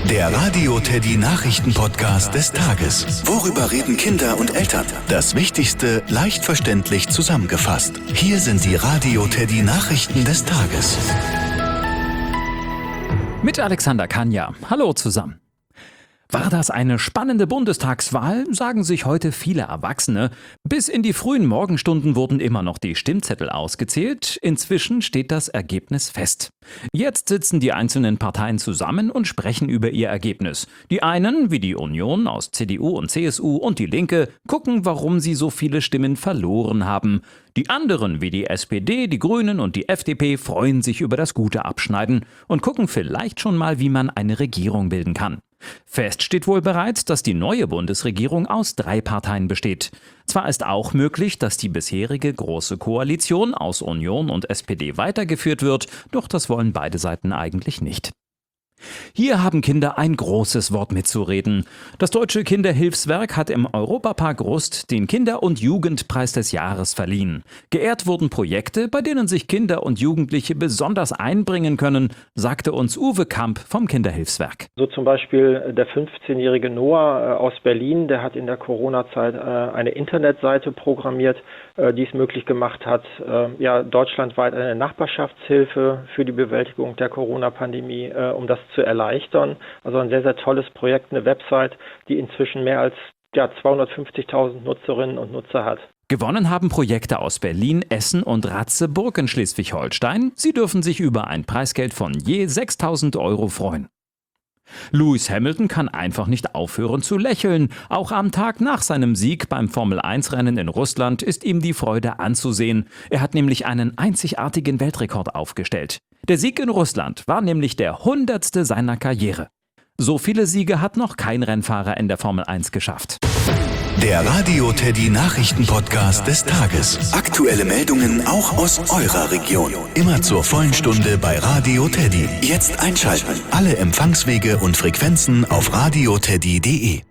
Der Radio Teddy Nachrichten-Podcast des Tages. Worüber reden Kinder und Eltern? Das Wichtigste leicht verständlich zusammengefasst. Hier sind die Radio Teddy Nachrichten des Tages. Mit Alexander Kanja. Hallo zusammen. War das eine spannende Bundestagswahl, sagen sich heute viele Erwachsene. Bis in die frühen Morgenstunden wurden immer noch die Stimmzettel ausgezählt. Inzwischen steht das Ergebnis fest. Jetzt sitzen die einzelnen Parteien zusammen und sprechen über ihr Ergebnis. Die einen, wie die Union aus CDU und CSU und die Linke, gucken, warum sie so viele Stimmen verloren haben. Die anderen, wie die SPD, die Grünen und die FDP, freuen sich über das gute Abschneiden und gucken vielleicht schon mal, wie man eine Regierung bilden kann. Fest steht wohl bereits, dass die neue Bundesregierung aus 3 Parteien besteht. Zwar ist auch möglich, dass die bisherige Große Koalition aus Union und SPD weitergeführt wird, doch das wollen beide Seiten eigentlich nicht. Hier haben Kinder ein großes Wort mitzureden. Das Deutsche Kinderhilfswerk hat im Europapark Rust den Kinder- und Jugendpreis des Jahres verliehen. Geehrt wurden Projekte, bei denen sich Kinder und Jugendliche besonders einbringen können, sagte uns Uwe Kamp vom Kinderhilfswerk. So zum Beispiel der 15-jährige Noah aus Berlin, der hat in der Corona-Zeit eine Internetseite programmiert, die es möglich gemacht hat, deutschlandweit eine Nachbarschaftshilfe für die Bewältigung der Corona-Pandemie, um das zu erleichtern. Also ein sehr, sehr tolles Projekt, eine Website, die inzwischen mehr als 250.000 Nutzerinnen und Nutzer hat. Gewonnen haben Projekte aus Berlin, Essen und Ratzeburg in Schleswig-Holstein. Sie dürfen sich über ein Preisgeld von je 6.000 € freuen. Lewis Hamilton kann einfach nicht aufhören zu lächeln. Auch am Tag nach seinem Sieg beim Formel-1-Rennen in Russland ist ihm die Freude anzusehen. Er hat nämlich einen einzigartigen Weltrekord aufgestellt. Der Sieg in Russland war nämlich der 100. seiner Karriere. So viele Siege hat noch kein Rennfahrer in der Formel 1 geschafft. Der Radio Teddy Nachrichten-Podcast des Tages. Aktuelle Meldungen auch aus eurer Region. Immer zur vollen Stunde bei Radio Teddy. Jetzt einschalten. Alle Empfangswege und Frequenzen auf radioteddy.de.